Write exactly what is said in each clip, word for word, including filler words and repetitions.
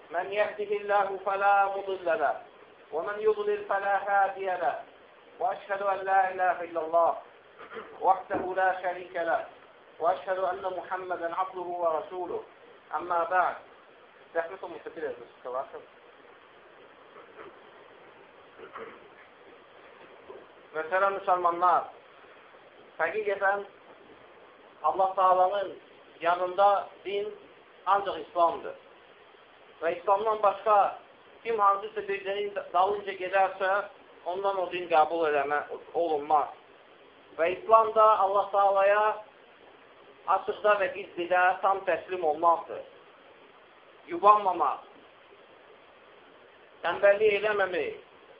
من يهده الله فلا مضل له ومن يضلل فلا هادي له وأشهد أن لا إله إلا الله وحده لا شريك له وأشهد أن محمدا عبده ورسوله أما بعد رحمة مستقلة Mesela Müslümanlar, hakikaten Allah Teala'nın yanında din ancak İslam'dır. Ve İslam'dan başka kim hansısa bir dinin dalınca giderse ondan o din kabul edilmez, olunmaz. Ve İslam'da Allah Teala'ya açıkta ve gizlidə tam təslim olmaqdır. Yubanmamaq, tənbəllik eləməmək,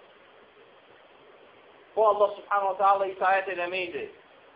bu Allah Subhanahu Teala itaət eləməkdir.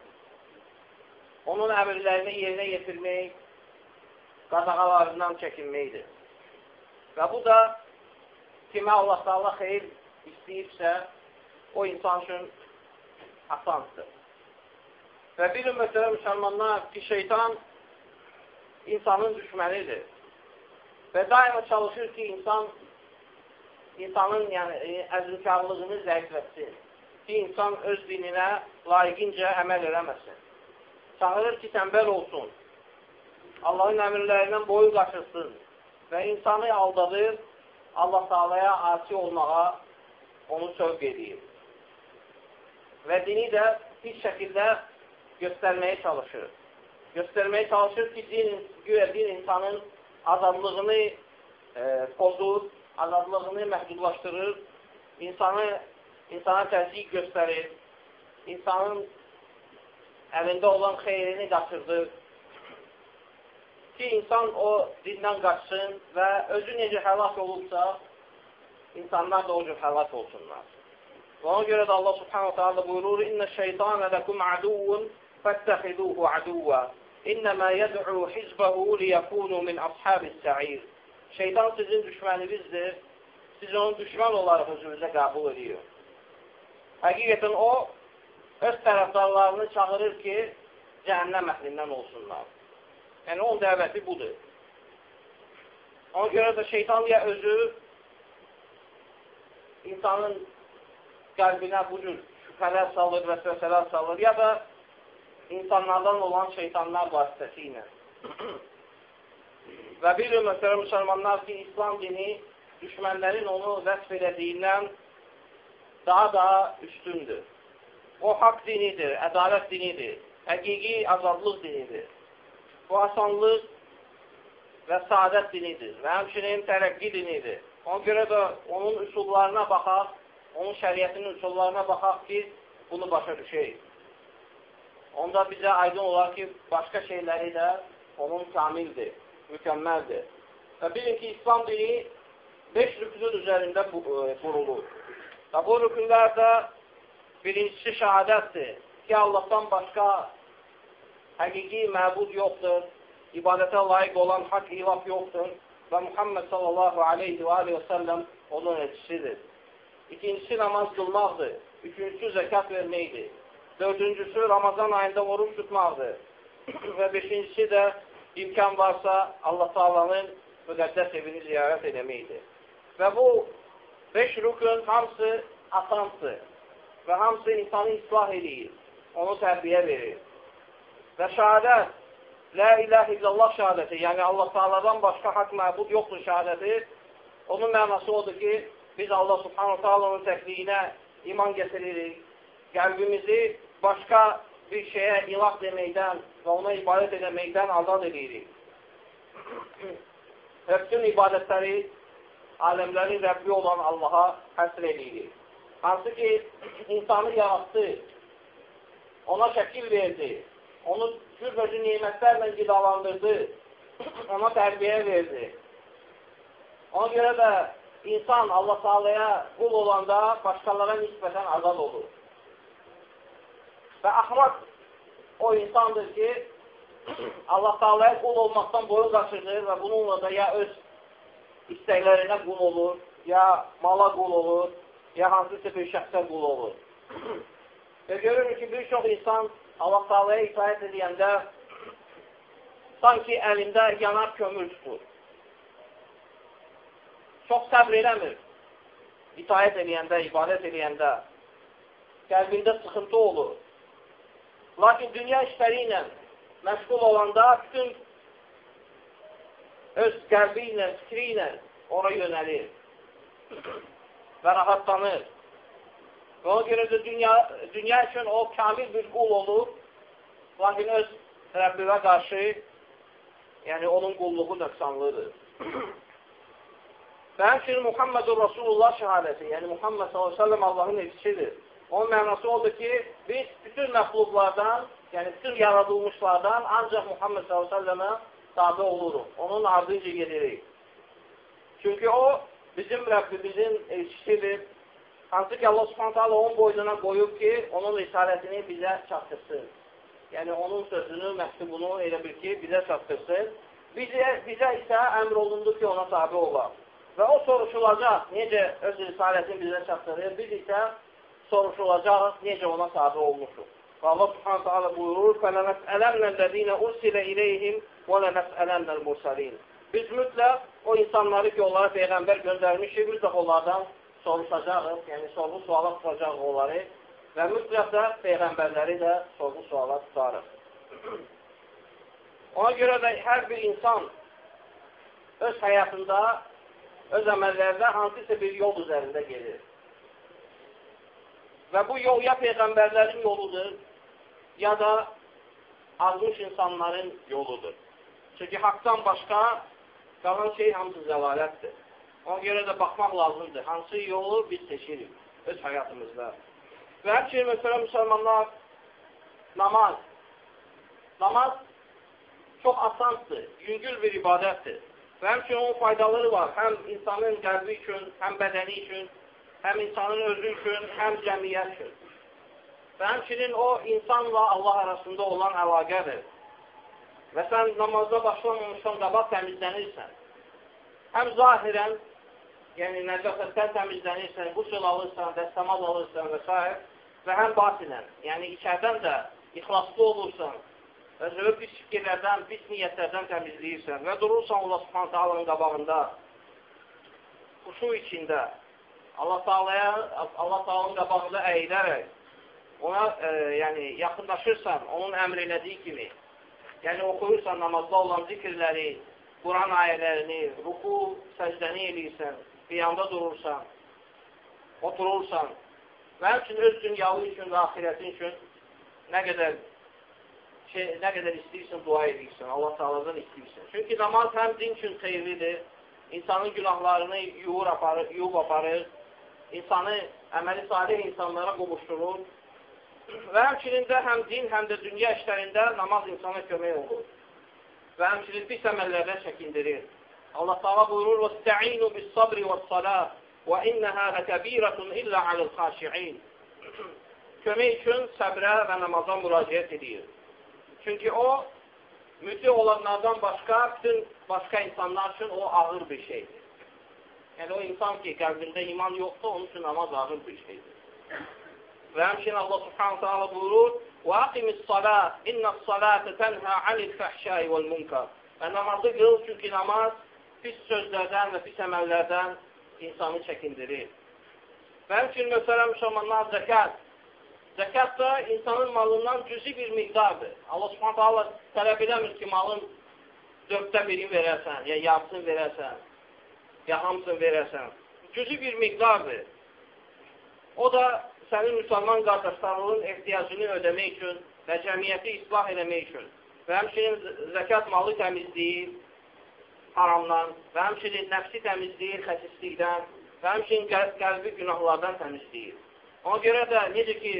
Onun əmrlərini yerinə yetirmək, qadağalarından çəkinməkdir. Və bu da kimə Allah Teala xeyir istəyibsə, o insan üçün asandır. Və bilin məsələ müsəlmanlar ki, şeytan insanın düşmənidir. Və daima çalışır ki, insan insanın yəni, əzmkarlığını zəiflətsin. Ki, insan öz dininə layiqincə əməl eləməsin. Çağırır ki, tənbəl olsun. Allahın əmrlərindən boyu qaçırsın. Və insanı aldadır, Allah Teala'ya asi olmağa onu sövq edir. Və dini də bir şəkildə göstərməyə çalışır. Göstərməyə çalışır ki, din, güya din insanın azadlığını e, pozur, azadlığını məhdudlaşdırır, insanı, insana təzyiq göstərir, insanın əlində olan xeyrini qaçırdır ki, insan o dindən qaçsın və özü necə həlak olursa, insanlar da o cür həlak olsunlar. Və ona görə də Allah Subhanahu Teala buyurur, İnnə şeytanə ləkum aduvun fəttəxiduhu aduvva İnnəmə yəd'u hizbəhu liyəkunu min ashabis sa'ir. Şeytan sizin düşməninizdir, siz onun düşman olaraq özünüzə qəbul ediyor. Həqiqətən o, öz tərəfdarlarını çağırır ki, cəhənnəm əhlindən olsunlar. Yəni, onun dəvəti budur. Ona görə də şeytan ya özü insanın qəlbinə bu cür şübhələr salır, vəsvəsələr salır, ya da insanlardan olan şeytanlar vasitəsilə. Və bir məsələ müsəlmanlar ki, İslam dini düşmənlərin onu vəsf elədiyindən daha daha üstündür. O, haqq dinidir, ədalət dinidir, həqiqi azadlıq dinidir. Bu, asanlıq və saadət dinidir və həmçinin tərəqqi dinidir. Ona görə də onun üsullarına baxaq, onun şəriətinin üsullarına baxaq ki, bunu başa düşək. Onda bizə aydın olar ki, başqa şeyləri də onun kamildir, mükəmməldir. Və bilin ki, İslam dini beş rükünün üzərində qurulur. Və bu rükünlərdə birincisi şəhadətdir ki, Allahdan başqa həqiqi məbud yoxdur, ibadətə layiq olan haqq ilah yoxdur və Muhammed sallallahu aleyhi və aleyhi və səlləm onun elçisidir. İkincisi namaz qılmaqdır, üçüncüsü zəkat verməkdir, dördüncüsü Ramazan ayında oruç tutmaqdır və beşincisi də imkan varsa Allah Teala'nın müqəddəs evini ziyarət edəməkdir. Və bu beş rükün hamısı asansdır və hamısı insanı islah edir, onu tərbiyə verir. Və şəhadət, la ilahe illallah şəhadəti, yəni Allah Teala'dan başqa haqq məbud yoxdur şəhadəti, onun mənası odur ki, biz Allah Subhanahu Teala'nın təkliyinə iman gətiririk, qəlbimizi başqa bir şeyə ilah deməkdən və ona ibadət edəməkdən azad edirik. Və bütün ibadətləri aləmlərin Rəbbi olan Allaha həsr edirik. Hansı ki, insanı yarattı, ona şəkil verdi, onu cürbəcü nimətlərlə qidalandırdı, ona tərbiyə verdi. Ona görə də insan Allah Teala'ya qul olanda başqalara nisbətən azad olur. Və axmaq o insandır ki, Allah Teala'ya qul olmaqdan boyu qaçırır və bununla da ya öz istəklərinə qul olur, ya mala qul olur, ya hansısa bir şəxsə qul olur. Və görürük ki, bir çox insan Allah Teala'ya itaət edəndə sanki əlində yanar kömür tutur. çox səbr eləmir. İtaət eləyəndə, ibadət eləyəndə qəlbində sıxıntı olur. Lakin dünya işləri ilə məşğul olanda bütün öz qəlbi ilə, fikri ilə ora yönəlir və rahatlanır. Və ona görə də dünya, dünya üçün o kamil bir qul olur, lakin öz Rəbbimə qarşı, yəni onun qulluğu nöqsanlıdır. Və həmçinin Muhammedur Rasulullah şəhadəti, yəni Muhammed sallallahu aleyhi ve sellem Allahın elçisidir. Onun mənası oldu ki, biz bütün məxluqlardan, yəni bütün yaradılmışlardan ancaq Muhammed sallallahu aleyhi ve sellemə tabi oluruq. Onun ardınca gedirik. Çünki o, bizim Rəbbimizin elçisidir. Hansı ki, Allah subhanahu ta'ala onun boynuna qoyub ki, onun risalətini bizə çatdırsın. Yəni, onun sözünü, məktubunu elə bil ki, bizə çatdırsın. Bizə, bizə isə əmr olundu ki, ona tabi olaq. Və o soruşulacaq, necə öz risalətini bizə çatdırır, biz isə soruşulacaq, necə ona tabi olmuşuq. Və Allah subhanahu ta'ala buyurur, فَلَنَسْأَلَنَّ الَّذ۪ينَ اُرْسِلَ اِلَيْهِمْ وَلَنَسْأَلَنَّ الْمُرْسَلِينَ Biz mütləq o insanları ki, onlara Peyğəmbər göndərmişik, mütləq onlardan soruşacağıq, yəni sorğu suala tutacaq onları və mütləq də Peyğəmbərləri də sorğu suala tutarıq. Ona görə də hər bir insan öz həyatında, öz əməllərdə hansısa bir yol üzərində gedir. Və bu yol ya Peyğəmbərlərin yoludur, ya da azmış insanların yoludur. Çünki haqdan başqa qalan şey hamısı zəlalətdir. Ona görə də baxmaq lazımdır. Hansı yolu biz seçirik öz həyatımızda. Və həmçinin məsələn müsəlmanlar, namaz. Namaz çox asandır, yüngül bir ibadətdir. Və həmçinin onun faydaları var. Həm insanın qəlbi üçün, həm bədəni üçün, həm insanın özü üçün, həm cəmiyyət üçün. Və həmçinin o insanla Allah arasında olan əlaqədir. Və sən namazda başlamamışsan, qabaq təmizlənirsən. Həm zahirən, yəni nəcasətdən təmizlənirsən, qusül alırsan, dəstəmaz alırsan və s. Və həm batinən, yəni içərdən də ixlaslı olursan və zöhür pis fikirlərdən, pis niyyətlərdən təmizləyirsən və durursan Allah subhanahu ta'alanın qabağında, xuşu içində, Allah ta'alaya, Allah ta'alanın qabağında əyilərək, ona e, yəni, yaxınlaşırsan, onun əmr elədiyi kimi, yəni oxuyursan namazda olan zikirləri, Quran ayələrini, ruku, səcdəni eləyirsən, qiyamda durursan, oturursan və həmçin öz dünyalı üçün və axirətin üçün nə qədər, şey, nə qədər istəyirsən, dua edirsən, Allah Teala'dan istəyirsən. Çünki namaz həm din üçün xeyirlidir, insanın günahlarını yuyur aparır, yuyub aparır, insanı əməli salih insanlara qovuşdurur və həmçinin də həm din, həm də dünya işlərində namaz insana kömək olur və həmçinin pis əməllərdən çəkindirir. Allah Teala buyurur: "Vesta'inu bis-sabri ve's-salah və innaha lakabiratun illa alel-xaşi'in." Kömək üçün səbrə və namaza müraciət edir. Çünki o, müti olanlardan başqa, bütün başqa insanlar üçün o ağır bir şeydir. Yəni o insan ki, qəlbində iman yoxdur, onun üçün namaz ağır bir şeydir. Və həmçinin Allah subhanahu ta'ala buyurur: "Vaqimis-salah, innas-salata tenha anil-fahşai vel-munkar." Və namazı qıl, çünki namaz pis sözlərdən və pis əməllərdən insanı çəkindirir. Və həmçinin möhtərəm müsəlmanlar, zəkat. Zəkat da insanın malından cüzi bir miqdardır. Allah subhanahu ta'ala tələb edəmir ki, malın dörddə birini verəsən, ya yarısını verəsən, ya hamısını verəsən. Cüzi bir miqdardır. O da sənin müsəlman qardaşlarının ehtiyacını ödəmək üçün və cəmiyyəti islah eləmək üçün və həmçinin zəkat malı təmizləyir haramdan və həmçinin nəfsi təmizləyir xəsislikdən və həmçinin qəlbi günahlardan təmizləyir. Ona görə də necə ki,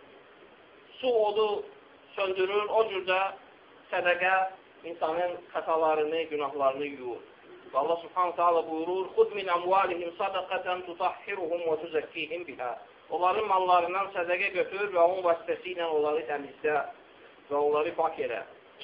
su odu söndürür, o cürdə sədəqə insanın xətalarını, günahlarını yuyur. Və Allah subhanahu ta'ala buyurur: "Xud min amvalihim sadaqatan tutahhiruhum və tuzakkihim biha." Onların mallarından sədəqə götür və onun vasitəsilə onları təmizlə və onları pak elə.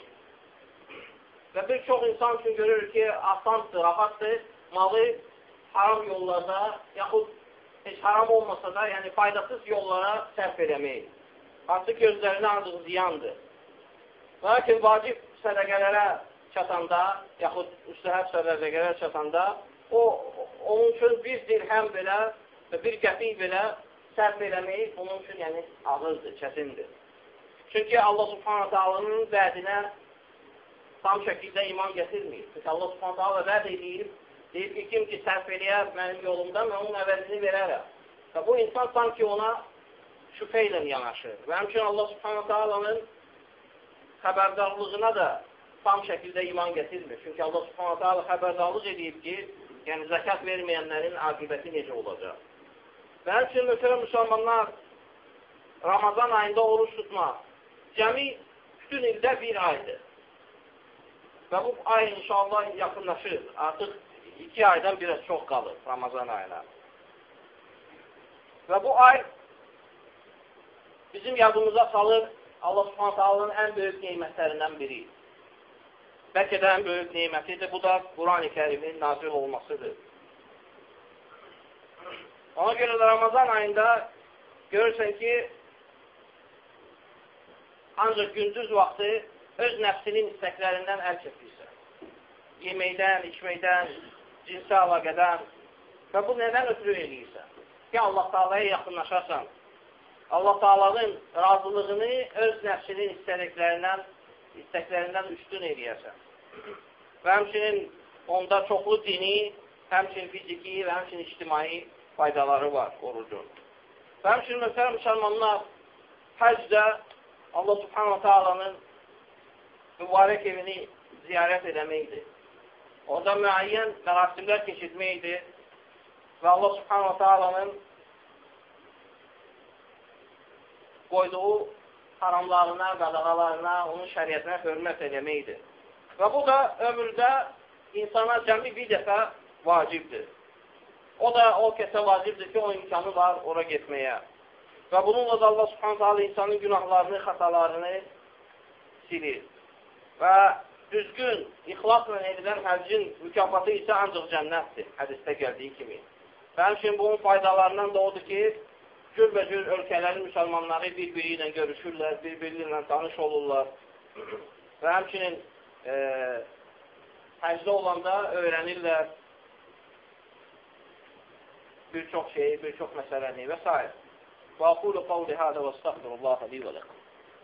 Və bir çox insan üçün görür ki, asandır, rahatdır, malı haram yollarda, yaxud heç haram olmasa da, yəni faydasız yollara sərf eləmək. Hansı ki, özlərinə ancaq ziyandır. Lakin vacib sədəqələrə çatanda, yaxud müstəhəb sədəqələrə çatanda, o, o onun üçün bir dirhəm belə və bir qəpik belə sərf eləmək onun üçün yəni ağırdır, çətindir. Çünki Allah Subhanahu Taala'nın vədinə tam şəkildə iman gətirməyib. Çünki Allah Subhanahu Taala vəd edib, deyib ki, kim ki sərf eləyər mənim yolumda, mən onun əvəzini verərəm. Və bu insan sanki ona şübhə ilə yanaşır. Və həmçinin Allah Subhanahu Taala'nın xəbərdarlığına da tam şəkildə iman gətirmir. Çünki Allah Subhanahu Taala xəbərdarlıq edib ki, yəni zəkat verməyənlərin aqibəti necə olacaq. Və həmçinin möhtərəm müsəlmanlar, Ramazan ayında oruç tutmaq cəmi bütün ildə bir aydır. Və bu ay inşallah yaxınlaşır. Artıq iki aydan biraz çox qalır Ramazan ayına. Və bu ay bizim yadımıza salır Allah Subhanahu Taala'nın ən böyük nemətlərindən biri. Bəlkə də ən böyük nemətidir. Bu da Quran-ı Kərimin nazil olmasıdır. Ona görə də Ramazan ayında görürsən ki, ancaq gündüz vaxtı öz nəfsinin istəklərindən əl çəkirsən. Yeməkdən, içməkdən, cinsi əlaqədən və bu nədən ötürü eləyirsən? Ki, Allah Taala'ya yaxınlaşarsan. Allah Taala'nın razılığını öz nəfsinin istəklərindən, istəklərindən üstün eləyərsən. Və həmçinin onda çoxlu dini, həmçinin fiziki və həmçinin ictimai faydaları var orucun. Və həmçinin möhtərəm müsəlmanlar həcdə Allah Subhanahu Taala'nın mübarək evini ziyarət eləməkdir. Orada müəyyən mərasimlər keçirməkdir və Allah Subhanahu Taala'nın qoyduğu haramlarına, qadağalarına, onun şəriətinə hörmət eləməkdir. Və bu da ömürdə insana cəmi bir dəfə vacibdir. O da o kəsə vacibdir ki, o imkanı var ora getməyə. Və bununla da Allah Subhanahu Taala insanın günahlarını, xətalarını silir. Və düzgün, ixlasla edilən həccin mükafatı isə ancaq cənnətdir, hədisdə gəldiyi kimi. Və həmçinin bunun faydalarından da odur ki, cürbəcür ölkələrin müsəlmanları bir-biri ilə görüşürlər, bir-biri ilə tanış olurlar. Və həmçinin e, həcdə olanda öyrənirlər bir çox şeyi, bir çox məsələni və s. Və aqulu qavli hədə və estəğfirullaha li və ləkum.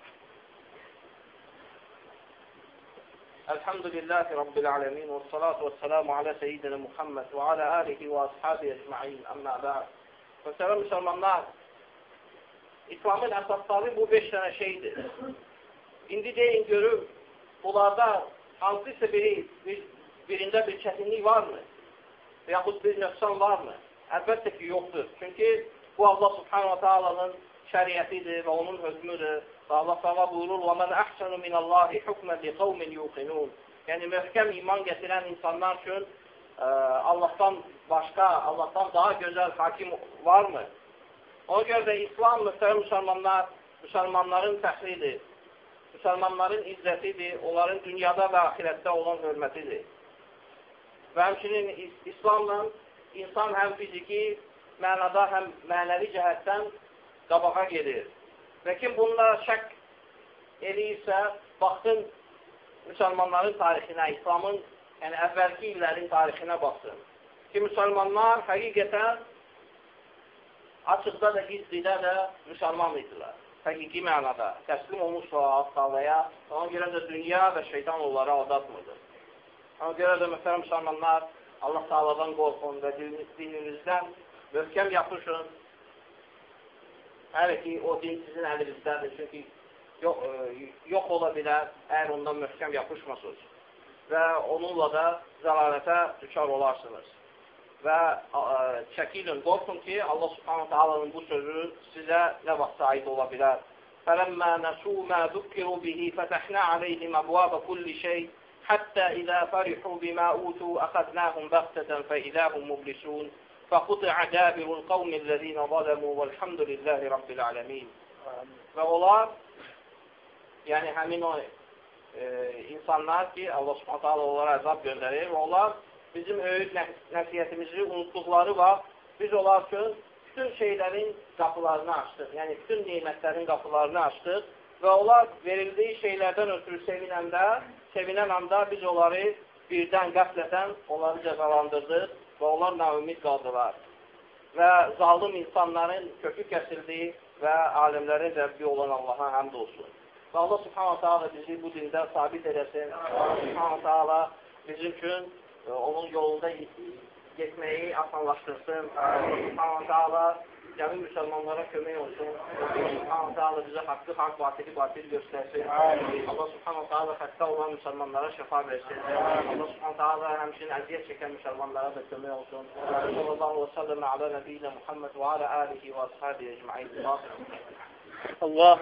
Elhamdülillahi Rabbil alemin və salatu və selamu alə seyyidina Muhammed və alə alihi və ashabi ecma'in əmmə bə'd. Və sələm müsəlmanlar, İslamın əsasları bu beş dənə şeydir. İndi deyin görür, bunlarda hansısa biri, bir, birində bir çətinlik varmı? Və yaxud bir nöqsan varmı? Əlbəttə ki, yoxdur. Çünki bu Allah Subhanahu Taala'nın şəriətidir və onun hökmüdür. Və Allah Taala buyurur: "Və men ahsanu minallahi hukmen liqaumin yuqinun." Yəni möhkəm iman gətirən insanlar üçün ə, Allahdan başqa, Allahdan daha gözəl hakim varmı? Ona görə də İslam müstəqim müsəlmanlar, müsəlmanların fəxridir. Müsəlmanların izzətidir, onların dünyada və axirətdə olan hörmətidir. Və həmçinin İslamla insan həm fiziki mənada, həm mənəvi cəhətdən qabağa gedir. Və kim bununla şək eləyirsə, baxsın müsəlmanların tarixinə, İslamın yəni əvvəlki illərin tarixinə baxsın. Ki, müsəlmanlar həqiqətən açıqda da, gizlidə də müsəlman idilər. Həqiqi mənada, təslim olmuşlar Allah-Taala'ya, ona görə də dünya və şeytan onları aldatmırdı. Ona görə də mühtərəm müsəlmanlar, Allah-Taala'dan qorxun və dininizdən möhkəm yapışın. Hələ ki, o din sizin əlinizdədir, çünki yox, yox ola bilər, əgər ondan möhkəm yapışmasınız və onunla da zəlalətə düşər olarsınız. Və ə, çəkilin, qorxun ki, Allah Subhanahu Taala'nın bu sözü sizə nə vaxt aid ola bilər. فَلَمَّا نَسُوا مَا ذُكِّرُوا بِهِ فَتَحْنَا عَلَيْهِمْ أَبْوَابَ كُلِّ شَيْءٍ حَتَّى إِذَا فَرِحُوا بِمَا أُوتُوا أَخَذْنَاهُمْ بَغْتَةً فَإِذَا هُمْ مُبْلِسُونَ فَقُطِعَ دَابِرُ الْقَوْمِ الَّذِينَ ظَلَمُوا وَالْحَمْدُ لِلَّهِ رَبِّ الْعَالَمِينَ. Və onlar, yəni həmin o e, insanlar ki, Allah Subhanahu Taala onlara əzab göndərir və onlar bizim öyüd nəsiyyətimizi unutduqları var. Biz onlar üçün bütün şeylərin qapılarını açdıq. Yəni, bütün nimətlərin qapılarını açdıq və onlar verildiyi şeylərdən ötürü sevinəndə, sevinən anda biz onları birdən qəflətən onları cəzalandırdıq və onlar naümid qaldılar. Və zalım insanların kökü kəsildi və alimlərin Rəbbi olan Allaha həmd olsun. Və Allah subhanahu ta'ala bizi bu dində sabit edəsin. Allah subhanahu ta'ala bizim üçün onun yolunda getməyi asanlaşdırsın. Allah subhanahu ta'ala cəmi müsəlmanlara kömək olsun. Allah subhanahu ta'ala bizə haqqı haqq, batili batil göstərsin. Allah subhanahu ta'ala xəstə olan müsəlmanlara şəfa versin. Allah subhanahu ta'ala həmçinin əziyyət çəkən müsəlmanlara da kömək olsun. Sallallahu aleyhi və səlləm alə nəbiyyinə Muhammed və alə alihi və ashabihi ecmaîn. Allah